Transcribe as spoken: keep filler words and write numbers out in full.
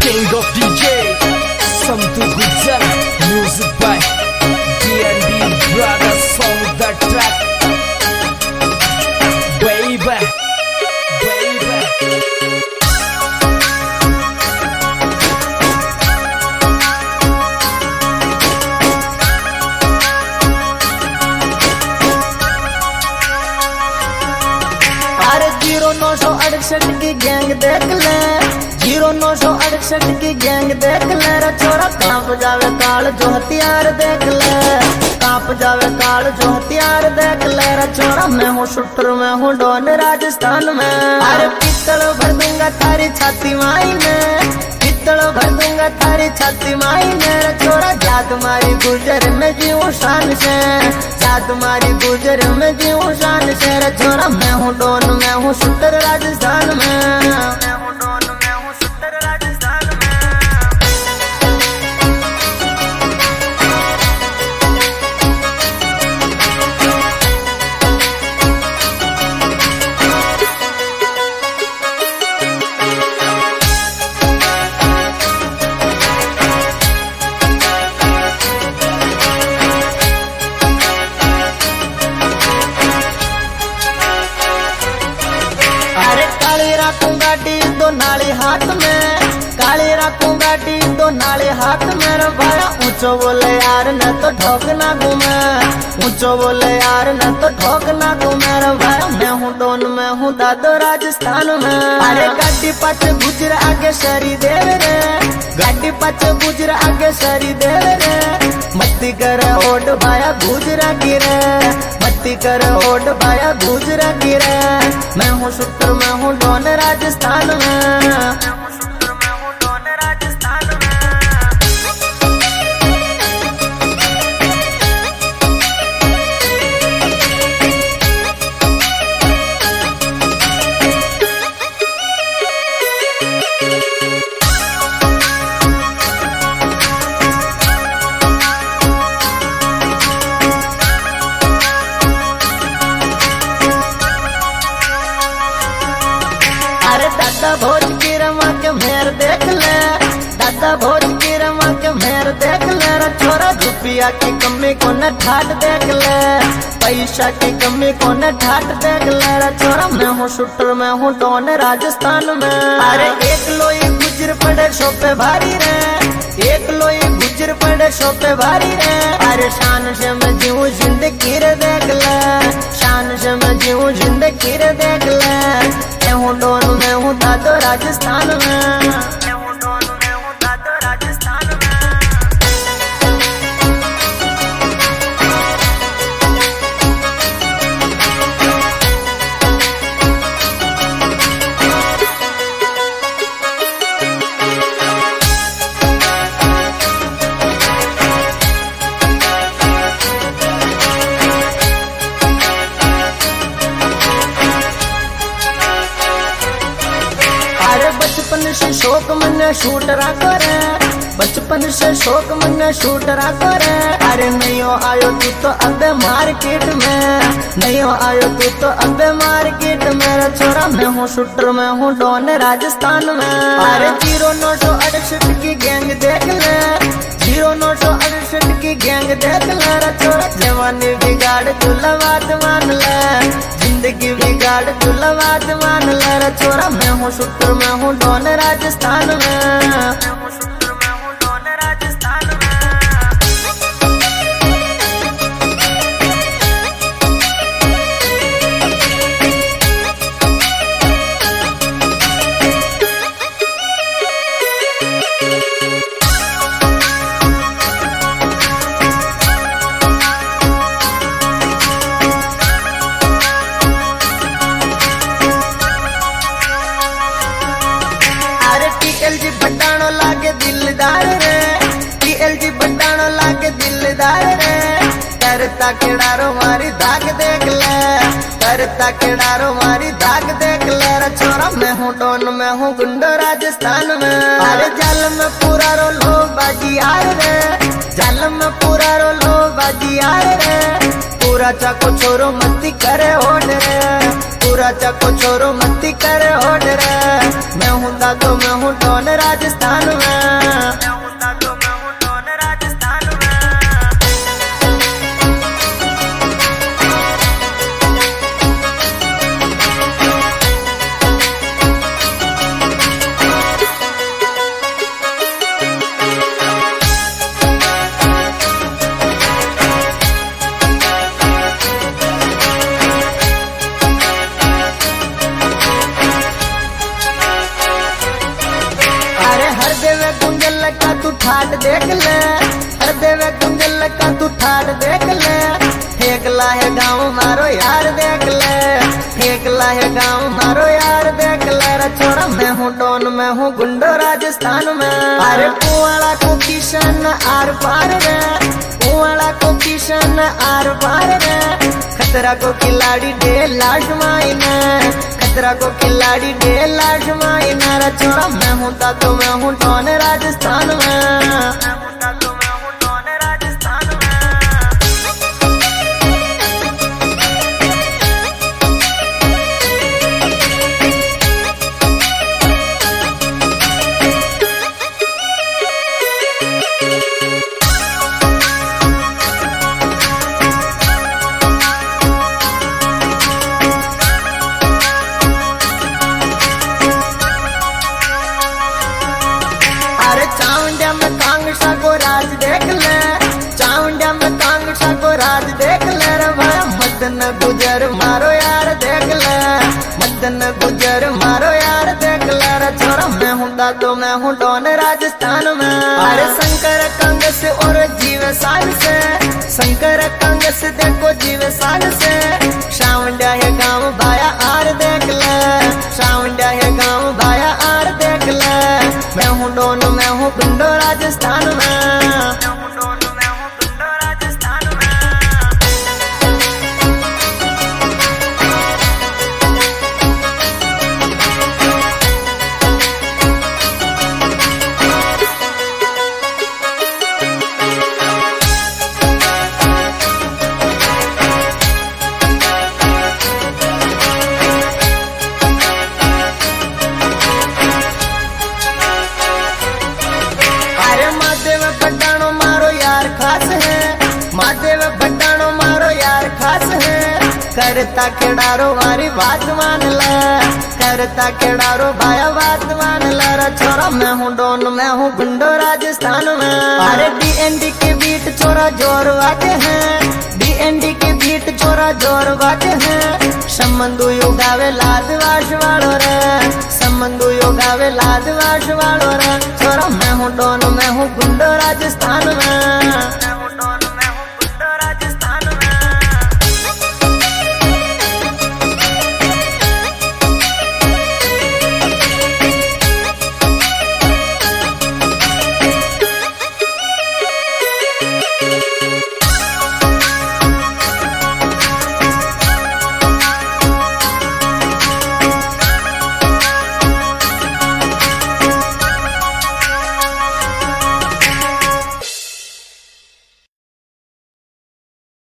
King of D J, Samtu Gujar, music by D and D Brothers, song the track, baby, baby. अरे zero नौ सौ अड़सठ की gang देख ले, जीरो नौ सौ अड़सठ की गैंग देख ले रे छोरा, कांप जावे काल जो हथियार देख ले, कांप जावे काल जो हथियार देख ले रे छोरा। मैं हूँ शूटर, मैं हूँ डॉन राजस्थान में। अरे पिस्तल भर दूंगा थारी छाती माई में, पिस्तल भर दूंगा थारी छाती माई में रे छोरा। जा तुम्हारी गुजर में जीऊँ शान से, जा तुम्हारी गुजर में जीऊँ शान से रे छोरा। मैं हूँ डॉन, मैं हूँ शूटर राजस्थान में, मैं हूँ डॉन, मैं हूँ शूटर राजस्थान में। दो नाली हाथ में, काली रखूं गाड़ी दो नाली हाथ में रे भाया। ऊंचो बोले यार न तो ठोक ना घूमे, ऊंचो बोले यार न तो ठोक ना घूमे रे भाया। मैं हूँ डॉन, मैं हूँ दादो राजस्थान में। अरे गाड़ी पच गुजर आगे सरी देव रे, गाड़ी पच गुजर आगे सरी देव रे। मत्ती करे ओड भाया गुजरा गिरे, मत्ती करे ओड भाया गुजरा गिरे। मैं हूँ शूटर, मैं हूँ डॉन राजस्थान में, मैं हूँ शूटर, मैं हूँ डॉन राजस्थान में। दादा भोज की रमा के मेहर देख ले, दादा भोज की रमा के मेहर देख ले रे छोरा। रुपया की कमी को न ठाट देख ले, पैसा की कमी को न ठाट देख ले रे छोरा। मैं हूँ शूटर, मैं हूँ डॉन राजस्थान में। अरे एक लोई गुजर पड़े शोपे भारी रे, एक लोई गुजर पड़े शोपे भारी रे। अरे शान से मैं जीऊँ जिंदगी रे देख ले, शान से मैं जीऊँ जिंदगी रे देख ले। मैं हूँ डॉन, मैं हूँ दादो राजस्थान में, मैं हूँ डॉन, मैं हूँ दादो राजस्थान में। बचपन से शौक मने शूटरा करे, बचपन से शौक मने शूटरा करे। अरे नहीं हो आयो तू तो अबे मार्केट में, नहीं हो आयो तू तो अबे मार्केट में रे छोरा। मैं हूँ शूटर, मैं हूँ डॉन राजस्थान में। अरे जीरो नौ सौ अड़सठ की गैंग देख ले, जीरो नौ सौ अड़सठ की गैंग देख ले रे छोरा। जवानी बिगाड़ तू लवात मान ले, जिंदगी बिगाड़ तू लवात मान ले रे छोरा। मैं हूँ शूटर, मैं हूँ डॉन राजस्थान में, मैं हूँ शूटर, मैं हूँ डॉन राजस्थान में। टीएलजी बटानो लागे दिलदार रे, टीएलजी बटानो लागे दिलदार रे। करता केड़ारो मारी दाग देख ले, करता केड़ारो मारी दाग देख ले रे छोरा। मैं हूँ डॉन, मैं हूँ गुंडो राजस्थान में। अरे जाल में पूरा रो लो बाजी यार रे, जाल में पूरा रो लो बाजी यार रे। पूरा चाको छोरो मती करे ओड रे, पूरा राजा को छोरो मती करे ऑर्डर। मैं हूँ दादो मैं हूँ डॉन राजस्थान में। का तू ठाट देख ले, हर देवे कुंजल का तू ठाट देख ले। फेंकला है गाँव मारो यार देख ले, फेंकला है गाँव मारो यार देख ले। रे छोरा मैं हूँ डॉन मैं हूँ गुंडो राजस्थान में। अरे कुआला को किशन आर पार रे, कुआला को किशन आर पार रे। खतरा को खिलाड़ी डे लाश माइने, खतरा को खिलाड़ी डे लाश माइने। रे छोरा मैं हूँ दादो मैं हूँ डॉन राजस्थान में। चावंडिया में कांगड़ा को राज देख ले, चावंडिया में कांगड़ा को राज देख ले। रे भाई मदन गुजर मारो यार देख ले, मदन गुजर मारो यार देख ले। रे छोरा मैं हूँ दादो मैं हूँ डॉन राजस्थान में। अरे शंकर कंग से और जीव साग से, शंकर कंग से देखो जीव साग से। चावंडिया है गाँव भाया आर देख ले, चावंडिया है गाँव भाया आर देख ले। मैं हूँ डॉन मैं हूँ गुंडो राजस्थान में। भट्टानो मारो यार खास है, महादेव भट्टानो मारो यार खास है। करता केडारो मारी बात मान ले, करता केडारो भाया बात मान ले। रे छोरा मैं हूँ डॉन मैं हूँ गुंडो राजस्थान में। अरे डी एन डी के बीट छोरा जोर वाटे हैं, डी एन डी के बीट छोरा जोर वाटे हैं। संबंधु युगावे लाद वाश वालो रे, संबंधु युगावे लाद वाश वालो रे। छोरा मैं हूँ डॉन मैं हूँ गुंडो राजस्थान में।